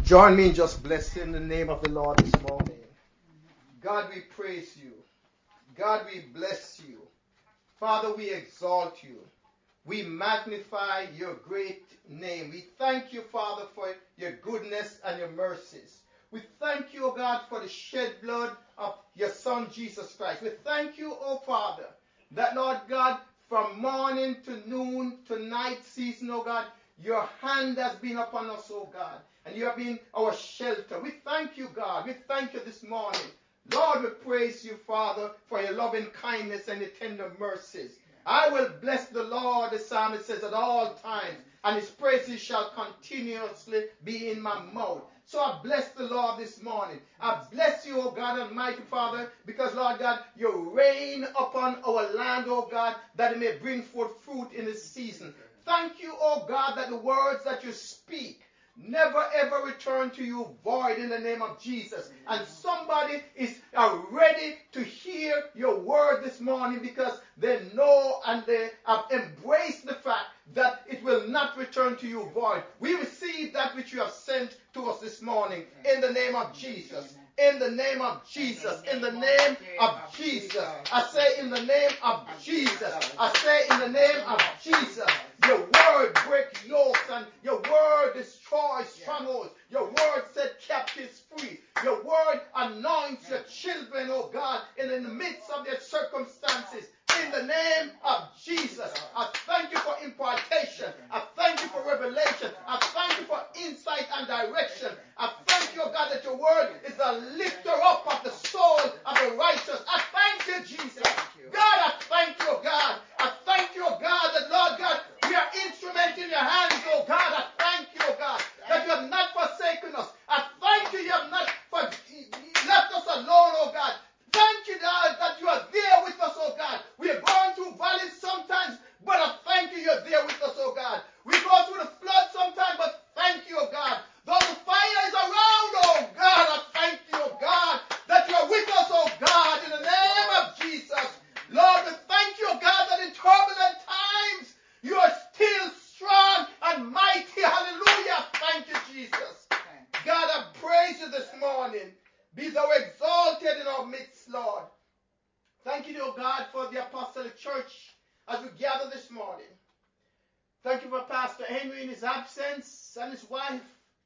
Join me in just blessing the name of the Lord this morning. God, we praise you. God, we bless you. Father, we exalt you. We magnify your great name. We thank you, Father, for your goodness and your mercies. We thank you, O God, for the shed blood of your Son, Jesus Christ. We thank you, O Father, that, Lord God, from morning to noon to night season, O God, your hand has been upon us, O God, and you have been our shelter. We thank you, God. We thank you this morning. Lord, we praise you, Father, for your loving kindness and your tender mercies. I will bless the Lord, the psalmist says, at all times, and his praises shall continuously be in my mouth. So I bless the Lord this morning. I bless you, O God Almighty Father, because, Lord God, you reign upon our land, O God, that it may bring forth fruit in this season. Thank you, O God, that the words that you speak never ever return to you void in the name of Jesus. And somebody is ready to hear your word this morning because they know and they have embraced the fact that it will not return to you void. We receive that which you have sent to us this morning in the name of Jesus. In the name of Jesus. In the name of Jesus. I say in the name of Jesus. I say in the name of Jesus. Your word breaks yokes and your word destroys strongholds. Your word set captives free. Your word anoints your children, oh God, in the midst of their circumstances. In the name of Jesus, I thank you for impartation. I thank you for revelation. I thank you for insight and direction. I thank you, God, that your word is the lifter up of the soul of the righteous. I thank you, Jesus. God, I thank you, God. I thank you, God, that, Lord God, we are instrument in your hands, oh God. I thank you, God, that you have not forsaken us. I thank you, you have not left us alone, oh God. Thank you, God, that you are there with us, oh God. We are going through valleys sometimes, but I thank you, you're there with us, oh God. We go through the flood sometimes, but thank you, oh God. Though the fire is around, oh God, I thank you, oh God, that you are with us, oh God, in the name of Jesus. Lord, we thank you, oh God, that in turbulent times, you are still strong and mighty. Hallelujah. Thank you, Jesus. God, I praise you this morning. Be thou exalted in our midst, Lord. Thank you, O God, for the apostolic church as we gather this morning. Thank you for Pastor Henry in his absence and his wife.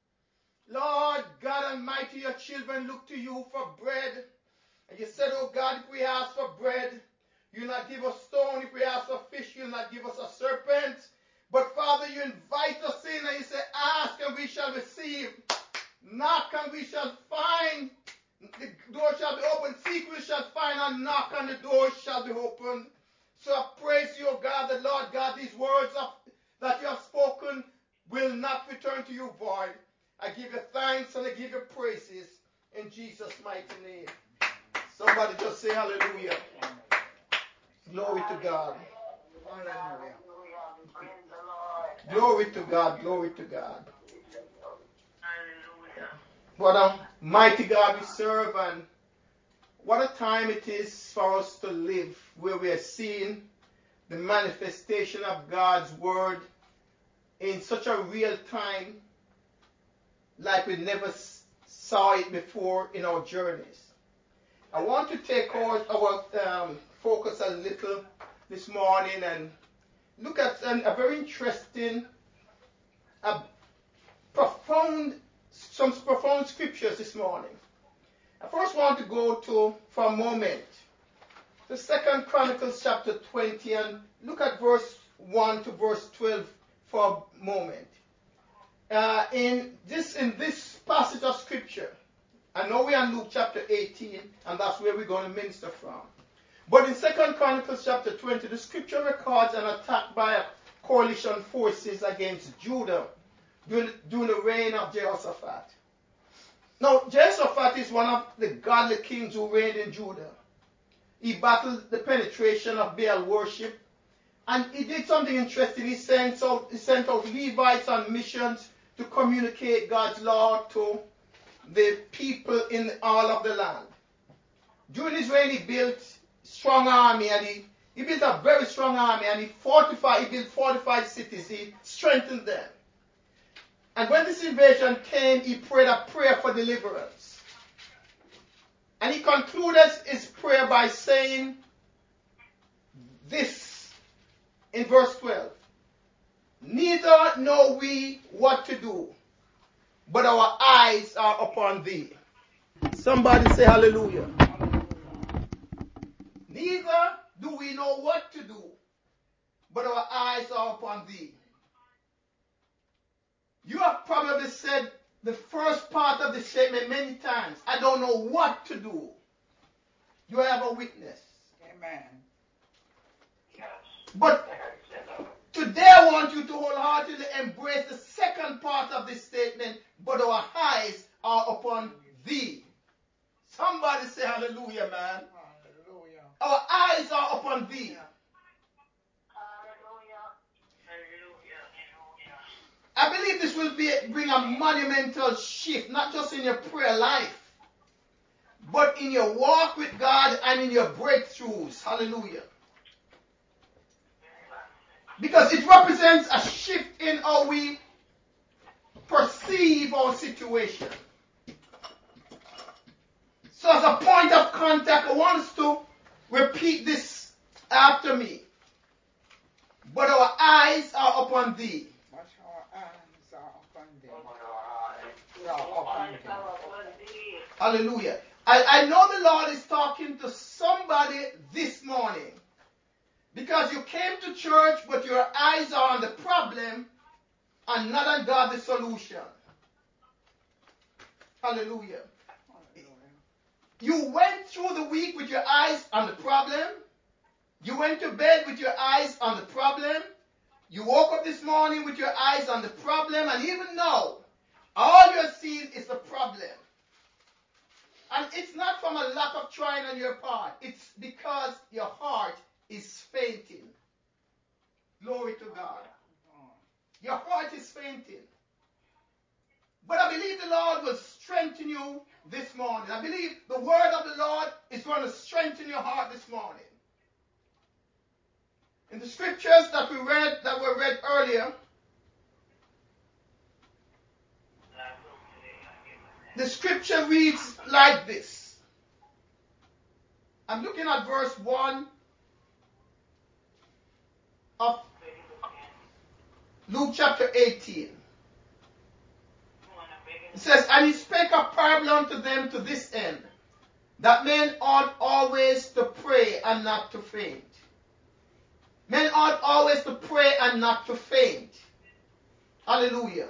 Lord God Almighty, your children look to you for bread. And you said, oh God, if we ask for bread, you'll not give us stone. If we ask for fish, you'll not give us a serpent. But Father, you invite us in and you say, ask and we shall receive. Knock and we shall find. The door shall be opened, seek we shall find, and knock and the door shall be opened. So I praise you, O God, that Lord God, these words that you have spoken will not return to you void. I give you thanks and I give you praises in Jesus' mighty name. Somebody just say hallelujah. Glory to God. Glory to God, glory to God. What a mighty God we serve, and what a time it is for us to live where we are seeing the manifestation of God's word in such a real time like we never saw it before in our journeys. I want to take our focus a little this morning and look at a very interesting, some profound scriptures this morning. I first want to go to, for a moment, the 2 Chronicles chapter 20 and look at verse 1 to verse 12 for a moment. In this passage of scripture, I know we are in Luke chapter 18 and that's where we're going to minister from. But in 2 Chronicles chapter 20, the scripture records an attack by coalition forces against Judah during the reign of Jehoshaphat. Now, Jehoshaphat is one of the godly kings who reigned in Judah. He battled the penetration of Baal worship, and he did something interesting. He sent out Levites on missions to communicate God's law to the people in all of the land. During his reign, he built a strong army, and he built a very strong army, and he built fortified cities. He strengthened them. And when this invasion came, he prayed a prayer for deliverance. And he concluded his prayer by saying this in verse 12. Neither know we what to do, but our eyes are upon thee. Somebody say hallelujah. Neither do we know what to do, but our eyes are upon thee. You have probably said the first part of the statement many times. I don't know what to do. You have a witness. Amen. Yes. But today I want you to wholeheartedly embrace the second part of this statement, but our eyes are upon thee. Somebody say hallelujah, man. Hallelujah. Our eyes are upon thee. I believe this will bring a monumental shift, not just in your prayer life, but in your walk with God and in your breakthroughs. Hallelujah. Because it represents a shift in how we perceive our situation. So as a point of contact, I want us to repeat this after me. But our eyes are upon thee. But our eyes are upon thee. We are upon thee. Hallelujah. I know the Lord is talking to somebody this morning. Because you came to church, but your eyes are on the problem and not on God the solution. Hallelujah. You went through the week with your eyes on the problem. You went to bed with your eyes on the problem. You woke up this morning with your eyes on the problem. And even now, all you're seeing is the problem. And it's not from a lack of trying on your part. It's because your heart is fainting. Glory to God. Your heart is fainting. But I believe the Lord will strengthen you this morning. I believe the word of the Lord is going to strengthen your heart this morning. In the scriptures that were read earlier, the scripture reads like this. I'm looking at verse 1 of Luke chapter 18. It says, and he spake a parable unto them to this end, that men ought always to pray and not to faint. Men ought always to pray and not to faint. Hallelujah.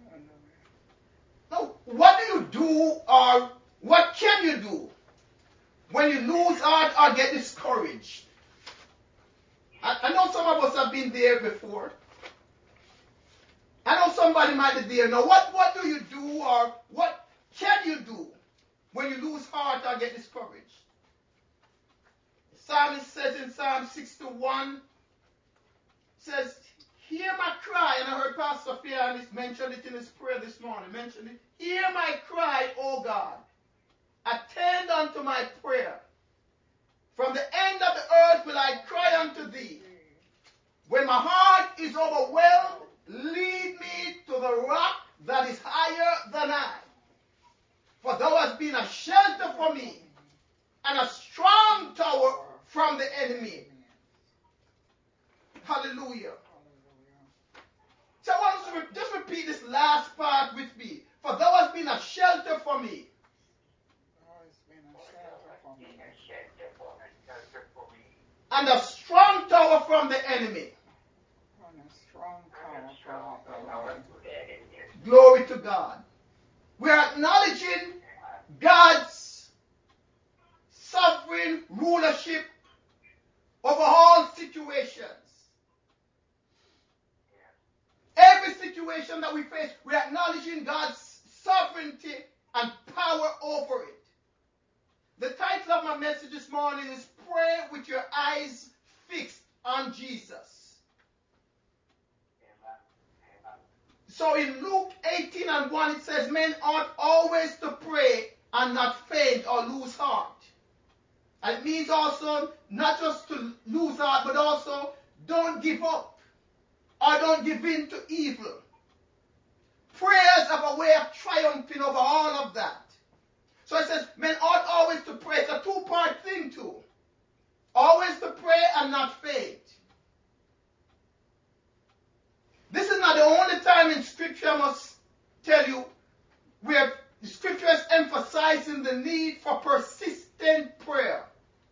Now, what do you do, or what can you do when you lose heart or get discouraged? I know some of us have been there before. I know somebody might be there now. What do you do, or what can you do when you lose heart or get discouraged? The psalmist says in Psalm 61, says, hear my cry. And I heard Pastor Fianis mention it in his prayer this morning. Mention it. Hear my cry, O God. Attend unto my prayer. From the end of the earth will I cry unto thee. When my heart is overwhelmed, lead me to the rock that is higher than I. For thou hast been a shelter for me, and a strong tower from the enemy. Hallelujah. So I want us to just repeat this last part with me. For thou hast been a shelter for me. And a strong tower from the enemy. Glory to God. We are acknowledging God's sovereign rulership over all situations. Every situation that we face, we are acknowledging God's sovereignty and power over it. The title of my message this morning is Pray with Your Eyes Fixed on Jesus. So in Luke 18:1 it says, men ought always to pray and not faint or lose heart. And it means also not just to lose heart, but also don't give up or don't give in to evil. Prayers have a way of triumphing over all of that. So it says, men ought always to pray. It's a two-part thing too. Always to pray and not faint. This is not the only time in Scripture, I must tell you, where the Scripture is emphasizing the need for persistent prayer.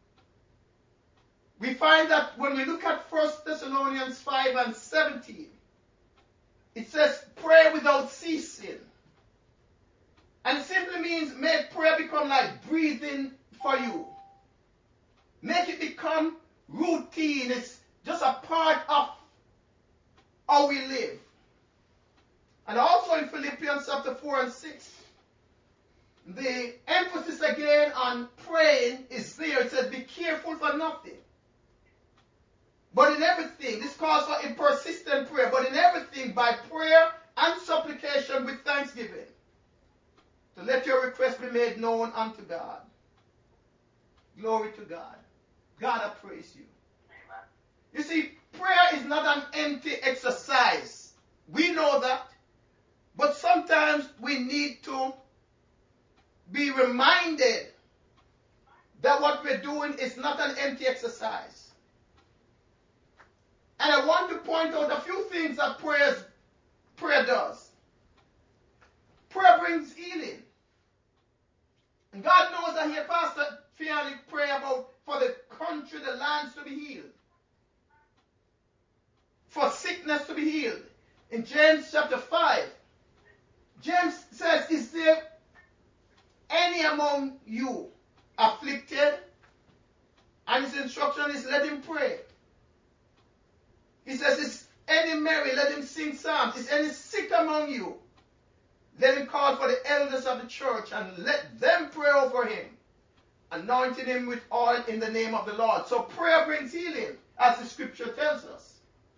We find that when we look at 1 Thessalonians 5 and 17, it says, pray without ceasing. And it simply means make prayer become like breathing for you. Make it become routine. It's just a part of how we live. And also in Philippians chapter 4 and 6, the emphasis again on praying is there. It says, be careful for nothing. But in everything, this calls for a persistent prayer, but in everything by prayer and supplication with thanksgiving. So let your request be made known unto God. Glory to God. God, I praise you. Amen. You see, prayer is not an empty exercise. We know that. But sometimes we need to be reminded that what we're doing is not an empty exercise. And I want to point out a few things that prayer does. Prayer brings healing. And God knows I hear Pastor Fiani pray about for the country, the lands to be healed. For sickness to be healed. In James chapter 5, James says, is there any among you afflicted? And his instruction is let him pray. He says, is any merry? Let him sing psalms. Is any sick among you? Let him call for the elders of the church and let them pray over him, anointing him with oil in the name of the Lord. So prayer brings healing, as the scripture tells us.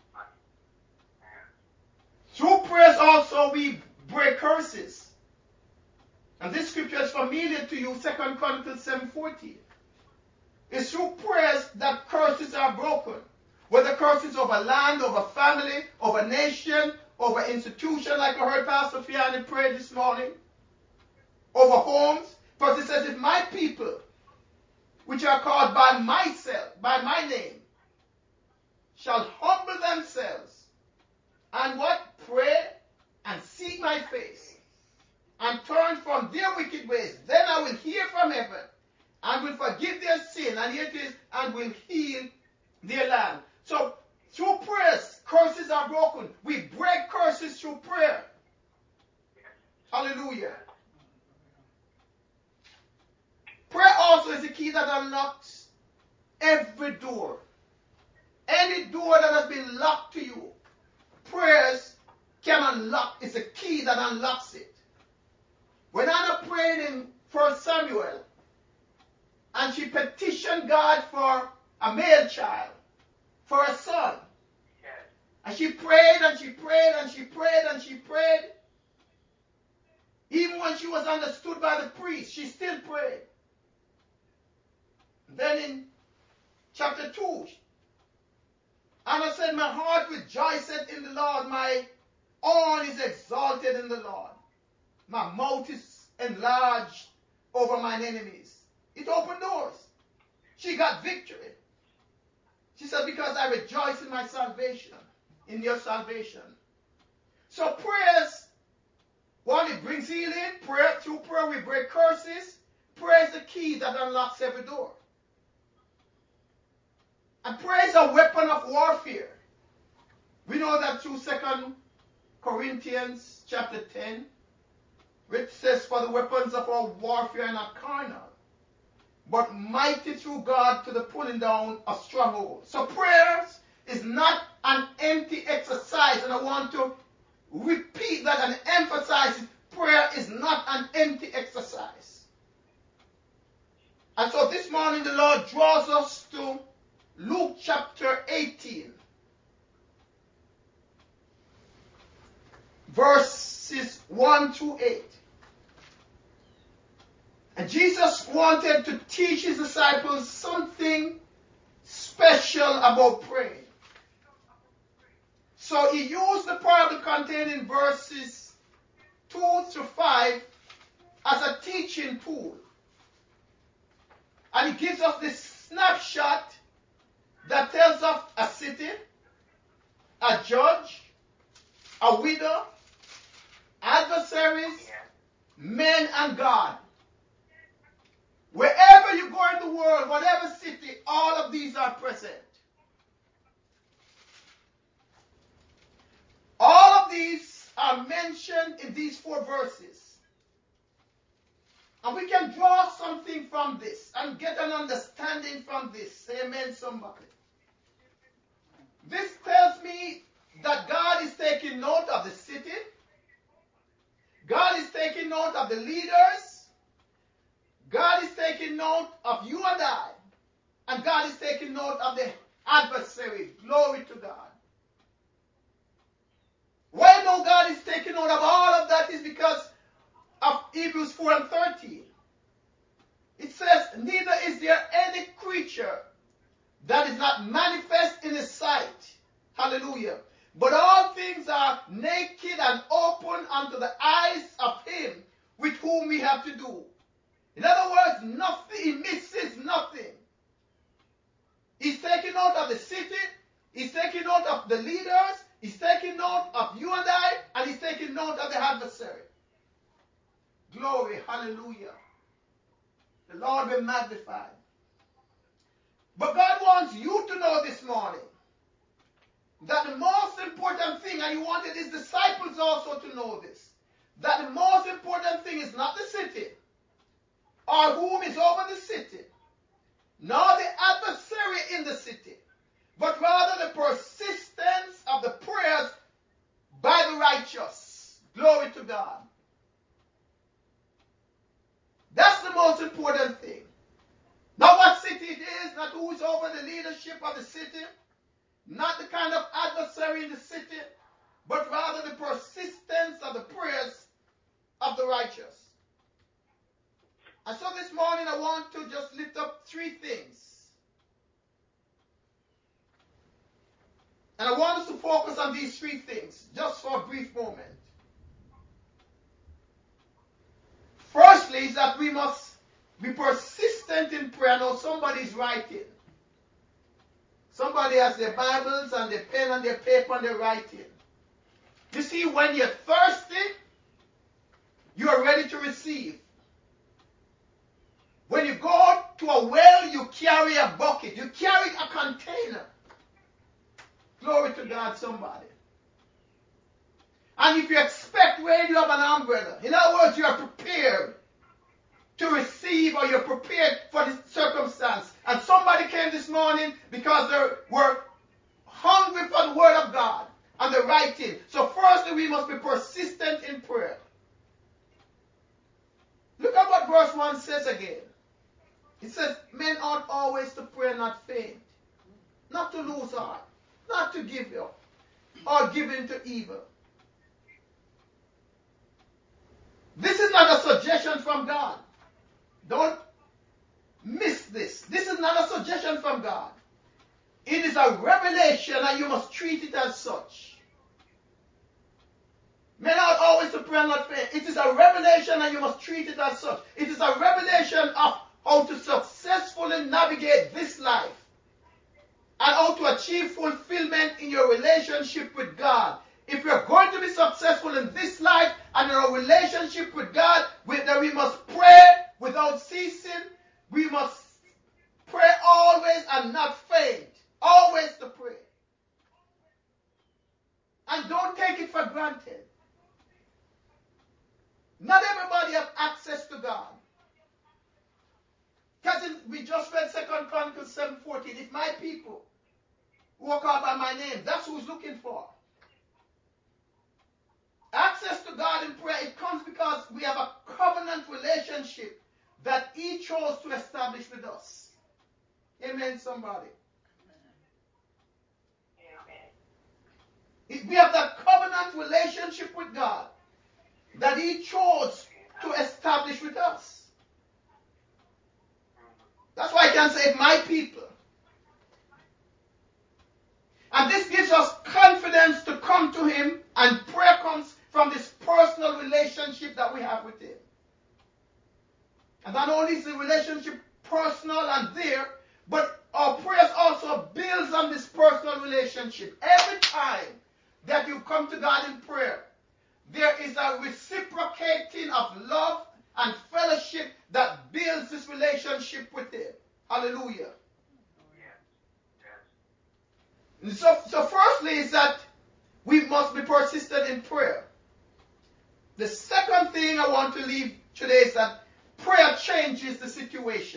Through prayers also we break curses. And this scripture is familiar to you, 2 Chronicles 7:14. It's through prayers that curses are broken. Whether curses over land, over family, over nation, over institution, like I heard Pastor Fiani pray this morning, over homes. Because it says, if my people, which are called by my name, shall humble themselves, and what? Pray, and seek my face, and turn from their wicked ways, then I will hear from heaven, and will forgive their sin, and here it is, and will heal their land. So, through prayers, curses are broken. We break curses through prayer. Hallelujah. Prayer also is the key that unlocks every door. Any door that has been locked to you, prayers can unlock. It's a key that unlocks it. When Anna prayed in 1 Samuel, and she petitioned God for a male child, for a son. And she prayed and she prayed and she prayed and she prayed. Even when she was understood by the priest, she still prayed. Then in chapter 2, Anna said, my heart rejoiceth in the Lord, my horn is exalted in the Lord. My mouth is enlarged over mine enemies. It opened doors. She got victory. She said, because I rejoice in my salvation, in your salvation. So prayers, one, it brings healing. Prayer, through prayer we break curses. Prayer is the key that unlocks every door. And prayer is a weapon of warfare. We know that through 2 Corinthians chapter 10, which says, for the weapons of our warfare are not carnal, but mighty through God to the pulling down of strongholds. So prayers is not an empty exercise, and I want to repeat that and emphasize it. Prayer is not an empty exercise. And so this morning the Lord draws us to Luke chapter 18, verses 1 to 8. And Jesus wanted to teach his disciples something special about praying. So he used the parable contained in verses 2 through 5 as a teaching tool. And it gives us this snapshot that tells us a city, a judge, a widow, adversaries, men, and God. Wherever you go in the world, whatever city, all of these are present. All of these are mentioned in these 4 verses. And we can draw something from this and get an understanding from this. Amen, somebody. This tells me that God is taking note of the city. God is taking note of the leaders. God is taking note of you and I. And God is taking note of the adversary. Glory to God. Why I know God is taking note of all of that is because of Hebrews 4 and 13. It says, neither is there any creature that is not manifest in his sight. Hallelujah. But all things are naked and open unto the eyes of him with whom we have to do. In other words, nothing, he misses nothing. He's taking note of the city, he's taking note of the leaders, he's taking note of you and I, and he's taking note of the adversary. Glory, hallelujah. The Lord will magnify. But God wants you to know this morning that the most important thing, and he wanted his disciples also to know this, that the most important thing is not the city, or whom is over the city, nor the adversary in the city, but rather the persistence of the prayers by the righteous. Glory to God. That's the most important thing. Not what city it is, not who is over the leadership of the city, not the kind of adversary in the city, but rather the persistence of the prayers of the righteous. And so this morning I want to just lift up 3 things. And I want us to focus on these 3 things just for a brief moment. Firstly is that we must be persistent in prayer. Now somebody's writing. Somebody has their Bibles and their pen and their paper and they're writing. You see, when you're thirsty, you are ready to receive. When you go to a well, you carry a bucket. You carry a container. Glory to God, somebody. And if you expect rain, you have an umbrella. In other words, you are prepared to receive, or you're prepared for the circumstance. And somebody came this morning because they were hungry for the word of God and the writing. So firstly, we must be persistent in prayer. Look at what verse 1 says again. It says, men ought always to pray and not faint, not to lose heart, not to give up, or give in to evil. This is not a suggestion from God. Don't miss this. This is not a suggestion from God. It is a revelation and you must treat it as such. Men ought always to pray and not faint. It is a revelation and you must treat it as such. It is a revelation of how to successfully navigate this life and how to achieve fulfillment in your relationship with God. If you're going to be successful in this life and in our relationship with God, then we must pray without ceasing. We must pray always and not faint. Always to pray. And don't take it for granted. Not everybody has access to God. Because we just read 2 Chronicles 7:14. If my people walk out by my name, that's who's looking for. Access to God in prayer, it comes because we have a covenant relationship that he chose to establish with us. Amen, somebody. Amen. We have that covenant relationship with God that he chose to establish with us. That's why I can say my people. And this gives us confidence to come to him, and prayer comes from this personal relationship that we have with Him. And not only is the relationship personal and there, but our prayers also builds on this personal relationship. Every time that you come to God in prayer, there is a reciprocating of love and fellowship that builds this relationship with Him. Hallelujah. So firstly is that we must be persistent in prayer. The second thing I want to leave today is that prayer changes the situation.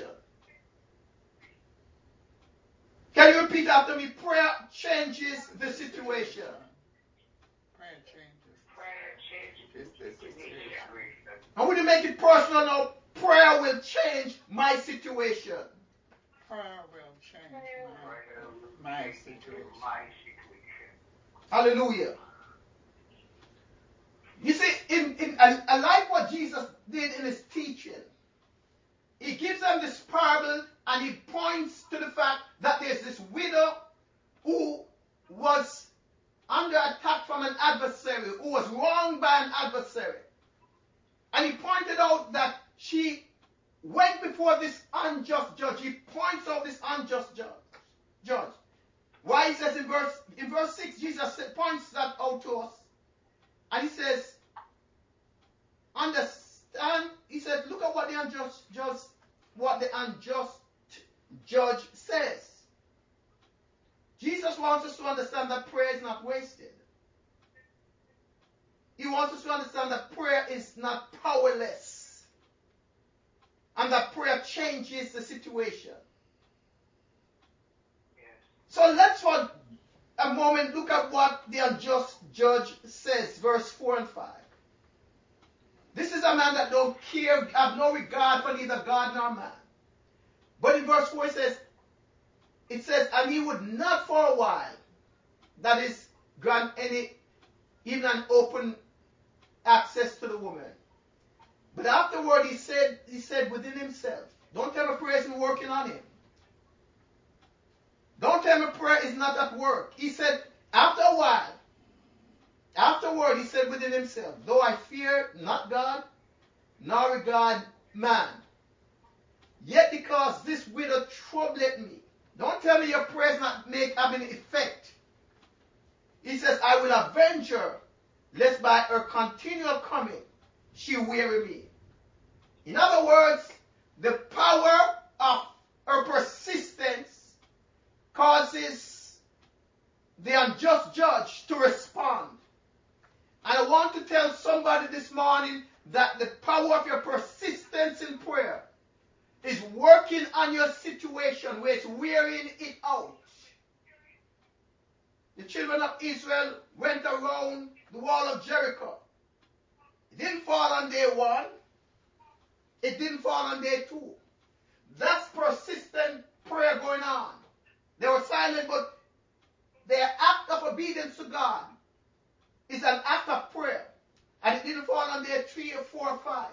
Can you repeat after me? Prayer changes the situation. Prayer changes the situation. And when you make it personal now, prayer will change my situation. Prayer will change my situation. Hallelujah. You see, I like what Jesus did in His teaching. He gives them this parable and He points to the fact that there's this widow who was under attack from an adversary, who was wronged by an adversary. And He pointed out that she went before this unjust judge. He points out this unjust judge. Why? He says in verse 6, Jesus points that out to us. And He says, understand, He said, look at what the unjust judge says. Jesus wants us to understand that prayer is not wasted. He wants us to understand that prayer is not powerless. And that prayer changes the situation. So let's for a moment look at what the unjust judge says, verse 4 and 5. This is a man that don't care, have no regard for neither God nor man. But in verse 4 it says, and he would not for a while, that is, grant even an open access to the woman. But afterward he said within himself, don't tell me prayer isn't working on him. Don't tell me prayer is not at work. He said, afterward he said within himself, though I fear not God, nor regard man, yet because this widow troubleth me. Don't tell me your prayers not having effect. He says, I will avenge her, lest by her continual coming she weary me. In other words, the power of her persistence causes the unjust judge to respond. And I want to tell somebody this morning that the power of your persistence in prayer is working on your situation where it's wearing it out. The children of Israel went around the wall of Jericho. It didn't fall on day 1. It didn't fall on day 2. That's persistent prayer going on. They were silent, but their act of obedience to God is an act of prayer. And it didn't fall on day 3 or 4 or 5.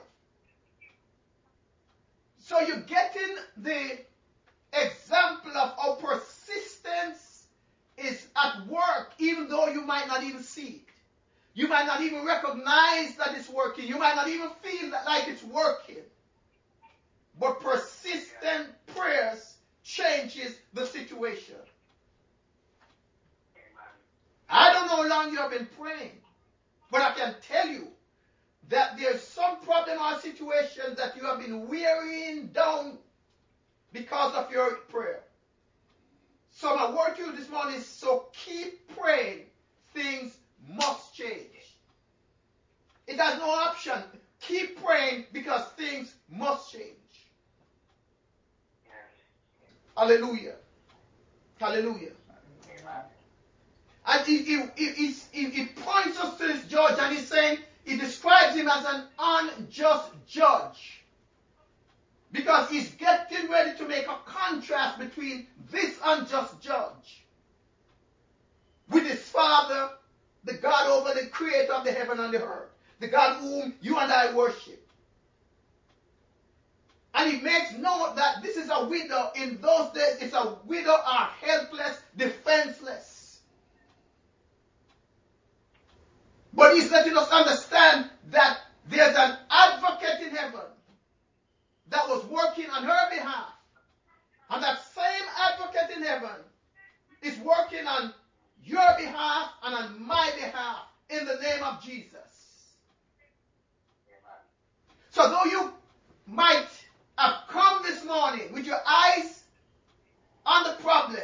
So you're getting the example of how persistence is at work, even though you might not even see it. You might not even recognize that it's working. You might not even feel like it's working. But persistent prayers changes the situation. I don't know how long you have been praying, but I can tell you that there's some problem or situation that you have been wearing down because of your prayer. So my word to you this morning is, so keep praying. Things must change. It has no option. Keep praying because things must change. Hallelujah. Hallelujah. And he points us to this judge, and he's saying, he describes him as an unjust judge. Because he's getting ready to make a contrast between this unjust judge with his Father, the God over the creator of the heaven and the earth, the God whom you and I worship. And he makes note that this is a widow. In those days, it's a widow are helpless, defenseless. But he's letting us understand that there's an advocate in heaven that was working on her behalf. And that same advocate in heaven is working on your behalf and on my behalf in the name of Jesus. So though you might have come this morning with your eyes on the problem,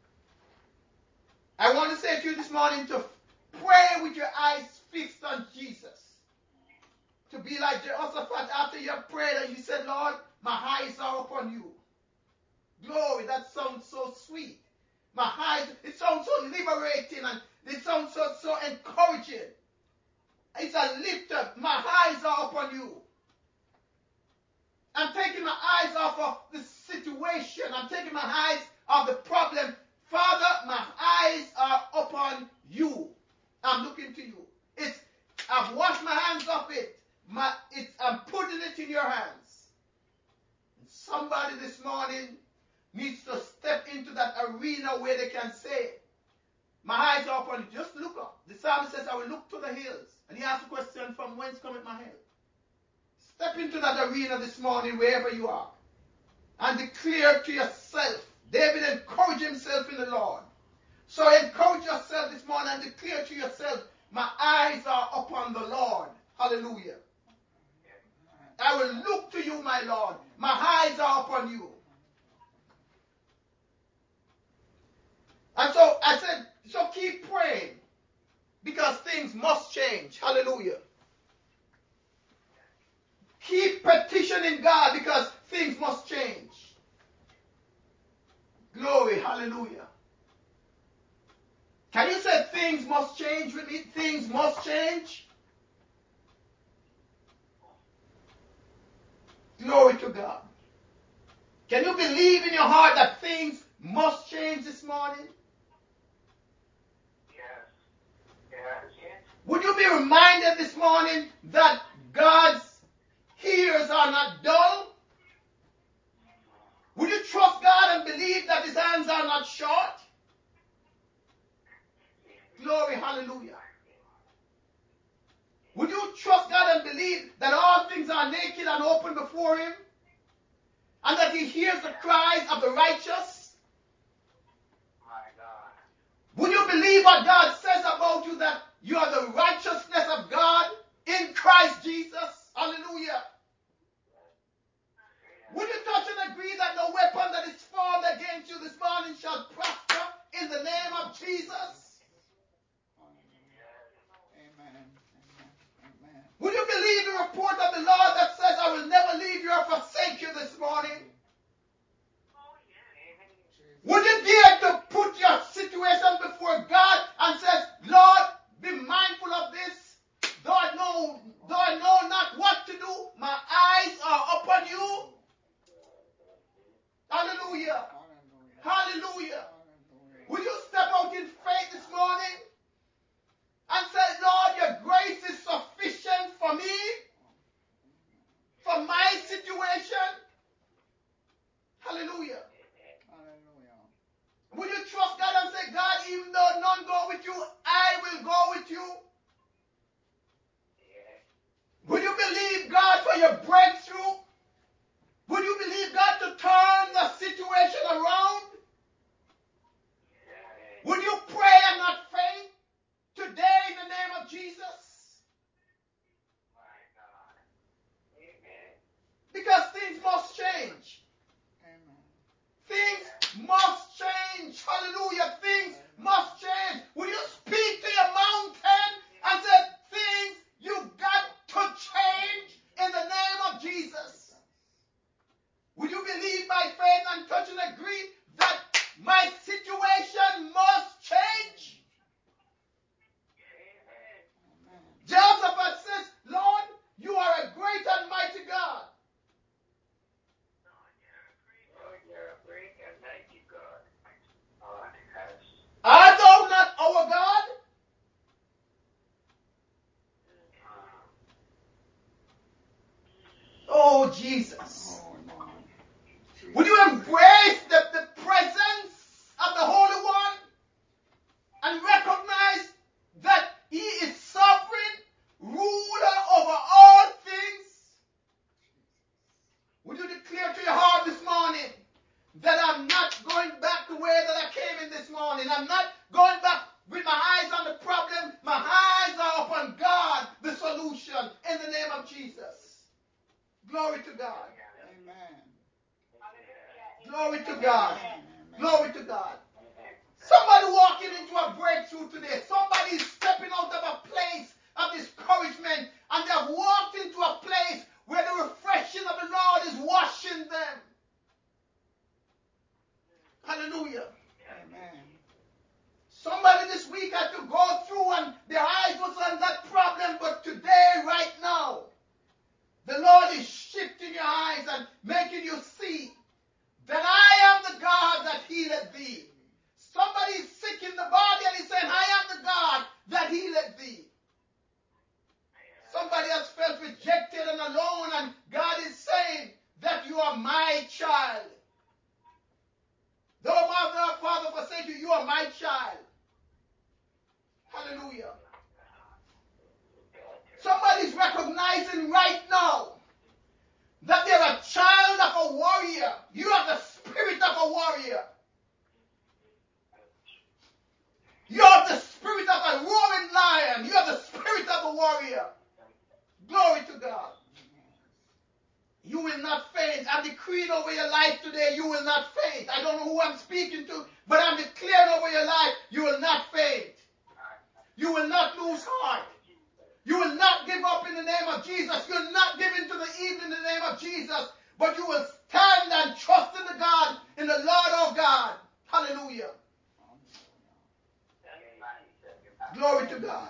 I want to say to you this morning to pray with your eyes fixed on Jesus. To be like Jehoshaphat after you have prayed and you said, Lord, my eyes are upon you. Glory, that sounds so sweet. My eyes, it sounds so liberating and it sounds so encouraging. It's a lift up. My eyes are upon you. I'm taking my eyes off of the situation. I'm taking my eyes off the problem. Father, my eyes are upon you. I'm looking to you. I've washed my hands off it. I'm putting it in your hands. Somebody this morning needs to step into that arena where they can say, my eyes are upon you. Just look up. The psalmist says, I will look to the hills. And he asks the question, from whence cometh my help? Step into that arena this morning, wherever you are, and declare to yourself. David encouraged himself in the Lord. So encourage yourself this morning and declare to yourself, my eyes are upon the Lord. Hallelujah. I will look to you, my Lord. My eyes are upon you. And so I said, so keep praying, because things must change. Hallelujah. Keep petitioning God, because things must change. Glory, hallelujah. Can you say things must change with me? Things must change. Glory to God. Can you believe in your heart that things must change this morning? Yes. Would you be reminded this morning that God's ears are not dull? Would you trust God and believe that his hands are not short? Glory, hallelujah. Would you trust God and believe that all things are naked and open before him? And that he hears the cries of the righteous? My God. Would you believe what God says about you, that you are the righteousness of God in Christ Jesus? Hallelujah. Would you touch and agree that no weapon that is formed against you this morning shall prosper in the name of Jesus? Amen. Amen. Would you believe the report of the Lord that says, I will never leave you or forsake you this morning? Would you dare to put your situation before God and says, Lord, be mindful of this. Though I know not what to do, my eyes are upon you. Hallelujah. Hallelujah. Will you step out in faith this morning and say, Lord, your grace is sufficient for me, for my situation? Hallelujah. Will you trust God and say, God, even though none go with you, I will go with you? Will you believe God for your breakthrough? Will you believe God to turn the situation around? Will you pray and not faint today in the name of Jesus? Because things must change. Things must change. Hallelujah. Things must change. Will you speak to your mountain and say, things you got to change in the name of Jesus? Will you believe by faith and touch and agree that my situation must change? Jehoshaphat says, Lord, you are a great and mighty God. Art thou not our God? Oh, Jesus. Will you embrace the presence of the Holy One and recognize that he is sovereign Glory to God. Amen. Glory to God. Amen. Glory to God. Somebody walking into a breakthrough today. Somebody is stepping out of a place of discouragement, and they have walked into a place where the refreshing of the Lord is washing them. Hallelujah. Amen. Somebody this week had to go through and their eyes was on that problem, but today, right now, the Lord is shifting your eyes and making you see that I am the God that healeth thee. Somebody is sick in the body and he's saying, I am the God that healeth thee. Somebody has felt rejected and alone, and God is saying that you are my child. Though mother or father forsake you, you are my child. Hallelujah. Somebody's recognizing right now that they're a child of a warrior. You have the spirit of a warrior. You have the spirit of a roaring lion. You have the spirit of a warrior. Glory to God. You will not faint. I'm decreeing over your life today, you will not faint. I don't know who I'm speaking to, but I'm declaring over your life, you will not faint. You will not lose heart. You will not give up in the name of Jesus. You will not give in to the evil in the name of Jesus, but you will stand and trust in the God, in the Lord our God. Hallelujah. Glory to God.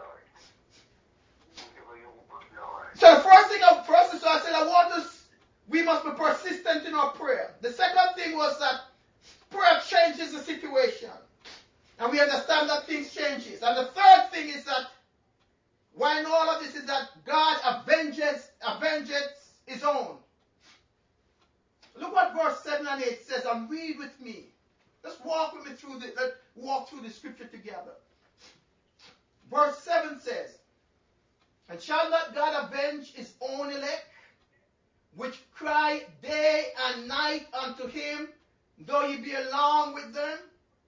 So the first thing, I said, we must be persistent in our prayer. The second thing was that prayer changes the situation. And we understand that things changes. And the third thing is that, why in all of this is that God avenges his own. Look what verse 7 and 8 says, and read with me. Let's walk with me through the scripture together. Verse 7 says, and shall not God avenge his own elect, which cry day and night unto him, though he be along with them?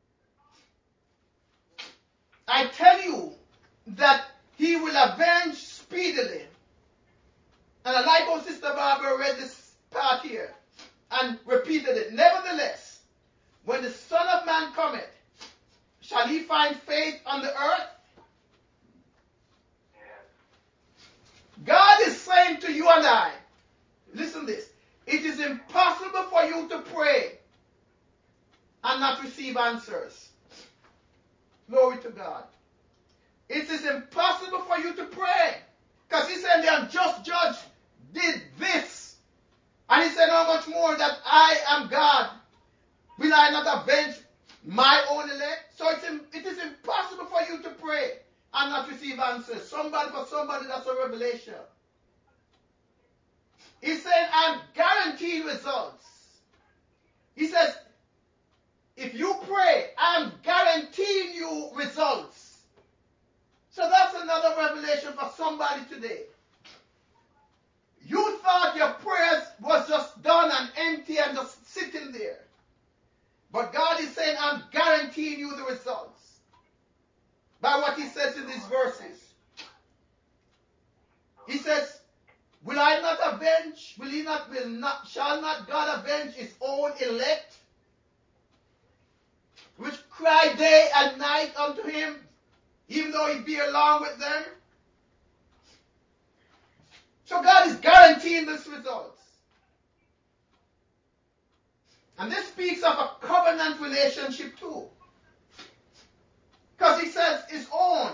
I tell you that he will avenge speedily. And I like how Sister Barbara read this part here and repeated it. Nevertheless, when the Son of Man cometh, shall he find faith on the earth? God is saying to you and I, listen to this, it is impossible for you to pray and not receive answers. Glory to God. It is impossible for you to pray. Because he said the unjust judge did this. And he said how much more that I am God. Will I not avenge my own elect? So it is impossible for you to pray and not receive answers. For somebody, that's a revelation. He said, I'm guaranteeing results. He says, if you pray, I'm guaranteeing you results. So that's another revelation for somebody today. You thought your prayers was just done and empty and just sitting there. But God is saying, I'm guaranteeing you the results. By what he says in these verses. He says, will I not avenge? Shall not God avenge his own elect, which cry day and night unto him, even though he be along with them? So God is guaranteeing these results. And this speaks of a covenant relationship too. Because he says his own.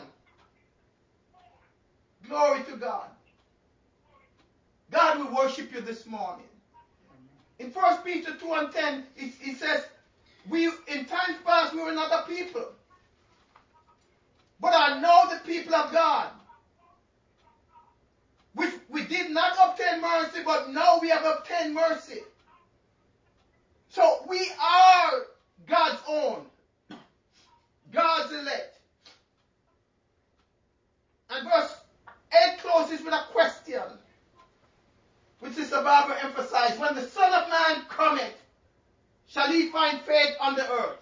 Glory to God. God will worship you this morning. In 1 Peter 2 and 10, he says, in times past we were not a people, but I know the people of God, which we did not obtain mercy, but now we have obtained mercy. So we are God's own, God's elect. And verse 8 closes with a question, which Sister Barbara emphasized. When the Son of Man cometh, shall he find faith on the earth?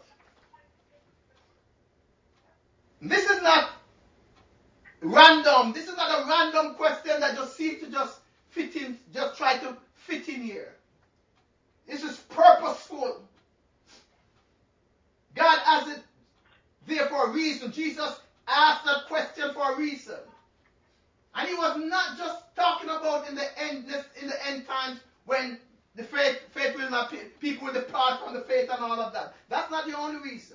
This is not random. This is not a random question that just seems to just fit in, just try to and all of that. That's not the only reason.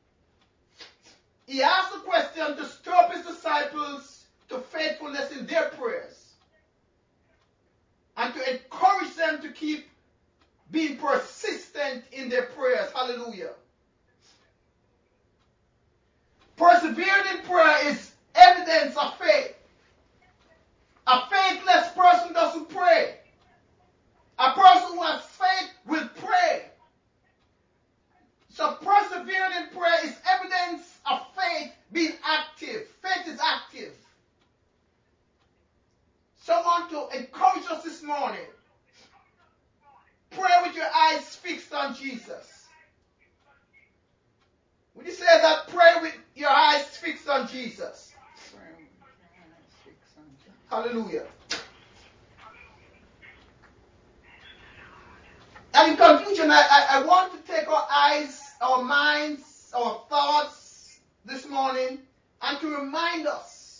He asked the question to stir up his disciples to faithfulness in their prayers and to encourage them to keep being persistent in their prayers. Hallelujah. Persevering in prayer is evidence of faith. A faithless person doesn't pray. A person who has faith will pray. So persevering in prayer is evidence of faith being active. Faith is active. So I want to encourage us this morning. Pray with your eyes fixed on Jesus. When you say that, pray with your eyes fixed on Jesus. Hallelujah. And in conclusion, I want to take our eyes, our minds, our thoughts this morning and to remind us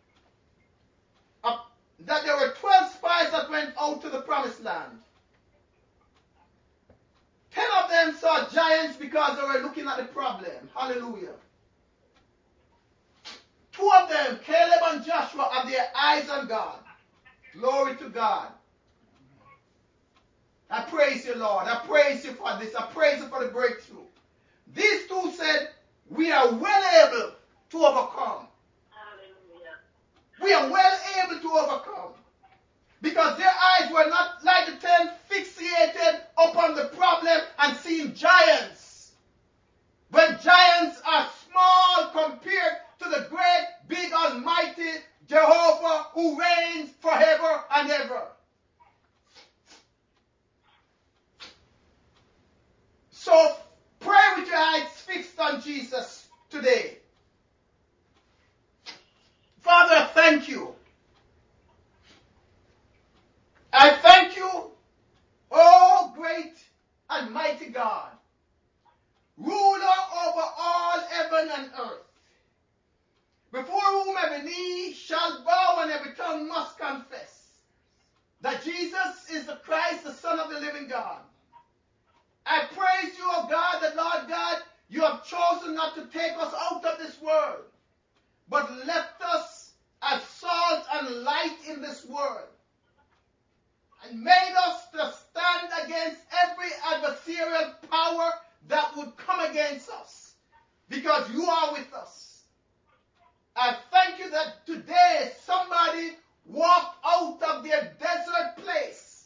that there were 12 spies that went out to the promised land. 10 of them saw giants because they were looking at the problem. Hallelujah. 2 of them, Caleb and Joshua, had their eyes on God. Glory to God. I praise you, Lord. I praise you for this. I praise you for the breakthrough. These 2 said, we are well able to overcome. Hallelujah. We are well able to overcome. Because their eyes were not like the 10 fixated upon the problem and seeing giants. When giants are small compared to the great, big, almighty Jehovah who reigns forever and ever. So pray with your eyes fixed on Jesus today. Father, I thank you. I thank you, oh great and mighty God, ruler over all heaven and earth, before whom every knee shall bow and every tongue must confess that Jesus is the Christ, the Son of the living God. I praise you, O God, that Lord God, you have chosen not to take us out of this world, but left us as salt and light in this world, and made us to stand against every adversarial power that would come against us, because you are with us. I thank you that today somebody walked out of their desert place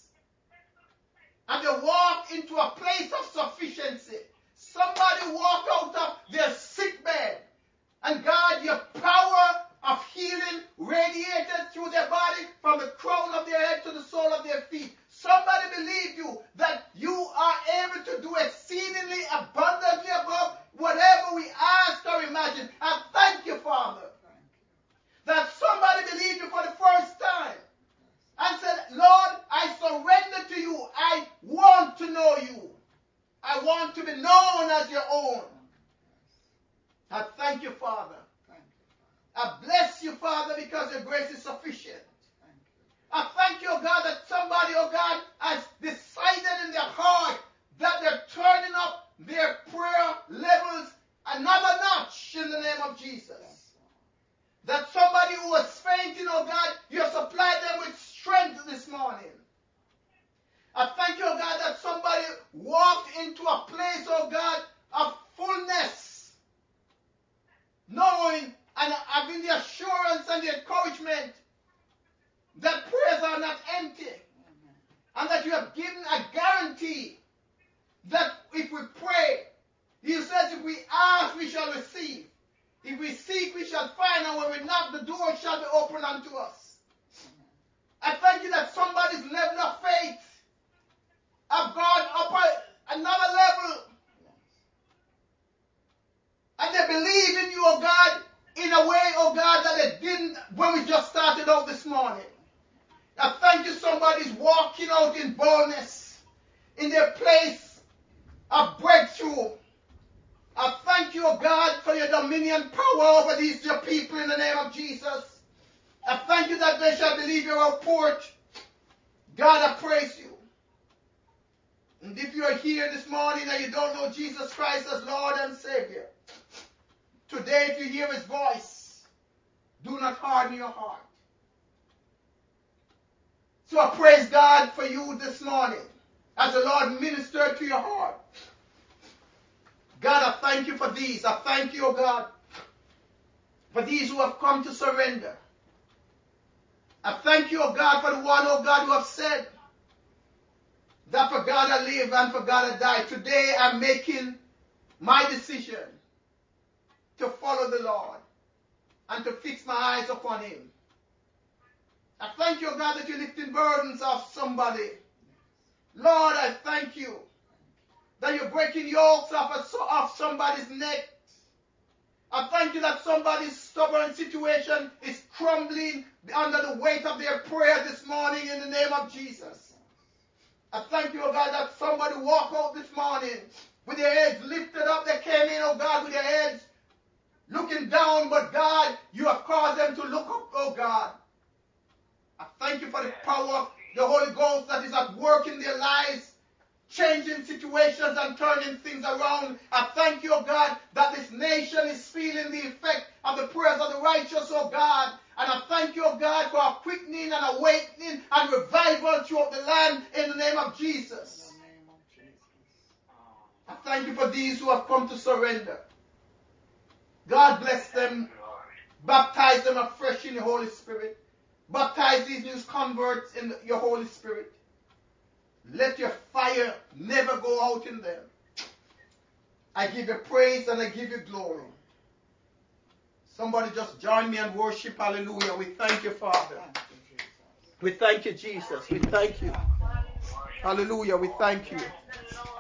and they walk into a place of sufficiency. Somebody walked out of their sick bed, and God, your power of healing radiated through their body from the crown of their head to the sole of their feet. Somebody believed you that you are able to do exceedingly abundantly above whatever we ask or imagine. I thank you, Father, that somebody believed you for the first time and said, Lord, I surrender to you. I want to know you. I want to be known as your own. I thank you, Father. I bless you, Father, because your grace is sufficient. I thank you, oh God, that somebody, oh God, has decided in their heart that they're turning up their prayer levels another notch in the name of Jesus. That somebody who was fainting, oh God, you have supplied them with strength this morning. I thank you, oh God, that somebody walked into a place, oh God, of fullness, knowing and having the assurance and the encouragement that prayers are not empty, and that you have given a guarantee that if we pray, you said if we ask, we shall receive. If we seek, we shall find, and when we knock, the door shall be opened unto us. I thank you that somebody's level of faith have gone up another level, and they believe in you, oh God, in a way, oh God, that they didn't when we just started out this morning. I thank you somebody's walking out in boldness in their place of breakthrough. I thank you, oh God, for your dominion power over these your people in the name of Jesus. I thank you that they shall believe your report. God, I praise you. In if you are here this morning and you don't know Jesus Christ as Lord and Savior, today if you hear his voice, do not harden your heart. So I praise God for you this morning as the Lord ministered to your heart. God, I thank you for these. I thank you, oh God, for these who have come to surrender. I thank you, oh God, for the one, oh God, who have said that for God I live and for God I die. Today I'm making my decision to follow the Lord and to fix my eyes upon him. I thank you, oh God, that you're lifting burdens off somebody. Lord, I thank you that you're breaking yokes off somebody's neck. I thank you that somebody's stubborn situation is crumbling under the weight of their prayer this morning in the name of Jesus. I thank you, oh God, that somebody walked out this morning with their heads lifted up. They came in, oh God, with their heads looking down, but God, you have caused them to look up, oh God. I thank you for the power of the Holy Ghost that is at work in their lives, changing situations and turning things around. I thank you, oh God, that this nation is feeling the effect of the prayers of the righteous, oh God. And I thank you, oh God, for a quickening and awakening and revival throughout the land in the name of Jesus. In the name of Jesus. I thank you for these who have come to surrender. God bless them. Baptize them afresh in the Holy Spirit. Baptize these new converts in your Holy Spirit. Let your fire never go out in them. I give you praise and I give you glory. Somebody just join me and worship. Hallelujah. We thank you, Father. We thank you, Jesus. We thank you. Hallelujah. We thank you.